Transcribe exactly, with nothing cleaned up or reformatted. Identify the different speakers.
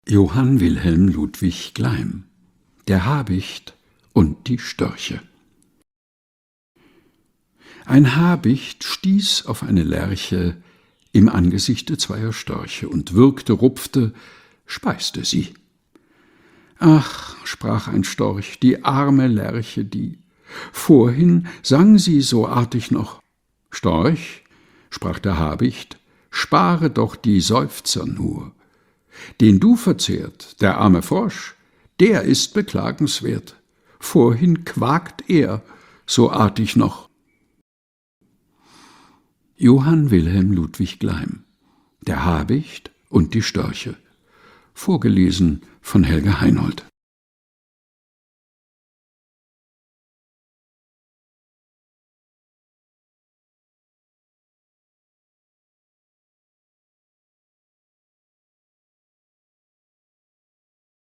Speaker 1: Johann Wilhelm Ludwig Gleim: Der Habicht und die Störche. Ein Habicht stieß auf eine Lerche im Angesichte zweier Störche und würgte, rupfte, speiste sie. »Ach«, sprach ein Storch, »die arme Lerche die, vorhin sang sie so artig noch.« »Storch«, sprach der Habicht, »spare doch die Seufzer nur. Den du verzehrt, der arme Frosch, der ist beklagenswert. Vorhin quakt er so artig noch.« Johann Wilhelm Ludwig Gleim: Der Habicht und die Störche. Vorgelesen von Helga Heinold.